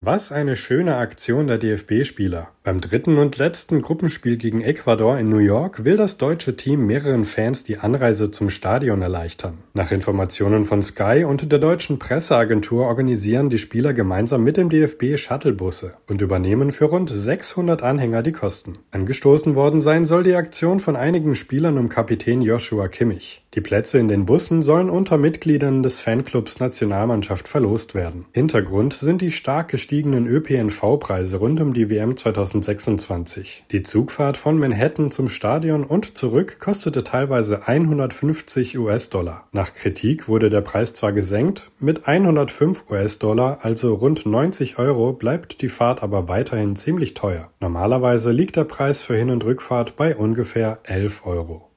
Was eine schöne Aktion der DFB-Spieler. Beim dritten und letzten Gruppenspiel gegen Ecuador in New York will das deutsche Team mehreren Fans die Anreise zum Stadion erleichtern. Nach Informationen von Sky und der deutschen Presseagentur organisieren die Spieler gemeinsam mit dem DFB Shuttlebusse und übernehmen für rund 600 Anhänger die Kosten. Angestoßen worden sein soll die Aktion von einigen Spielern um Kapitän Joshua Kimmich. Die Plätze in den Bussen sollen unter Mitgliedern des Fanclubs Nationalmannschaft verlost werden. Hintergrund sind die stark gestiegenen ÖPNV-Preise rund um die WM 2026. Die Zugfahrt von Manhattan zum Stadion und zurück kostete teilweise 150 US-Dollar. Nach Kritik wurde der Preis zwar gesenkt, mit 105 US-Dollar, also rund 90 Euro, bleibt die Fahrt aber weiterhin ziemlich teuer. Normalerweise liegt der Preis für Hin- und Rückfahrt bei ungefähr 11 Euro.